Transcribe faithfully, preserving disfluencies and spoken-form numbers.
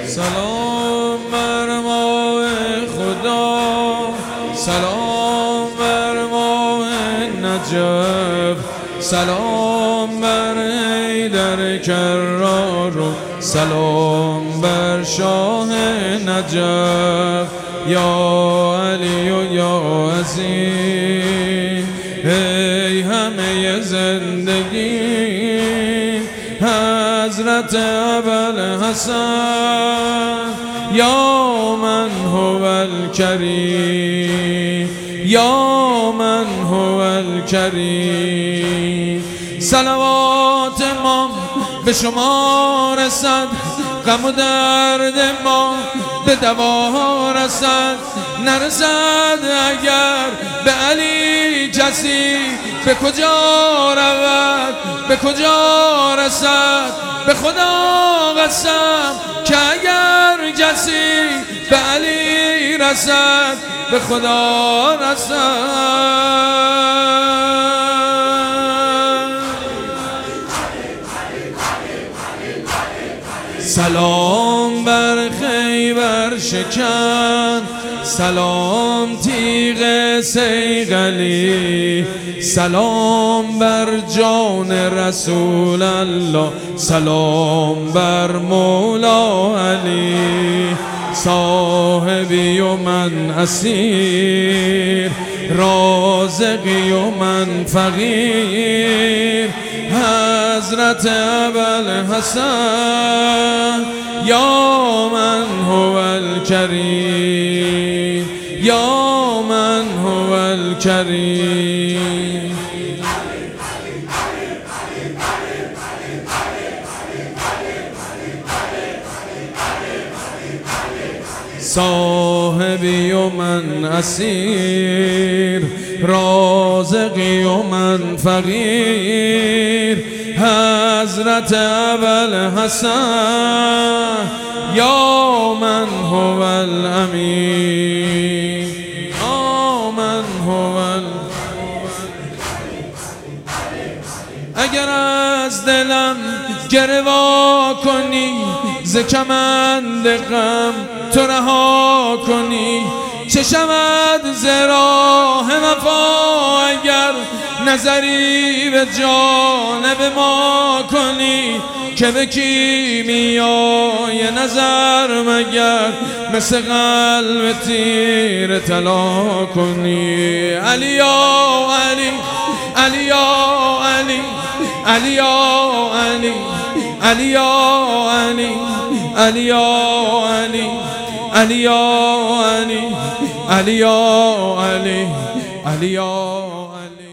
سلام بر ماه خدا، سلام بر ماه نجف، سلام بر حیدر کرار و سلام بر شاه نجف. یا علی و یا عزیز ای همه زندگی، حضرت ابوالحسن یا من هو الکریم، یا من هو الکریم. صلوات ما به شما رسد، غم و درد ما به دوا رسد. نرسد اگر به علی کسی، به کجا رود به کجا رسد. به خدا قسم که اگر کسی به علی رسد، به خدا رسد. سلام بر خیبر شکن، سلام تیغ صیقلی، سلام بر جان رسول الله، سلام بر مولا علی. صاحبی و من اسیر، رازقی و من فقیر، حضرت ابوالحسن یا من هو الکریم، یا من هو الکریم. صاحبی و من اسیر، رازقی و من فقیر، حضرت ابوالحسن یا من هو الامین، یا من هو الامین. اگر از دلم گروا کنی، ز کمند غم تو رها کنی، چه شود ز راه وفا اگر نظری به جانب ما کنی. که به کیمیای نظر مگر مثل قلب تیر طلا کنی. علی یا علی، علی یا علی، علی یا علی، علی یا علی، علی یا علی، علی یا علی، علی یا علی، علی یا علی.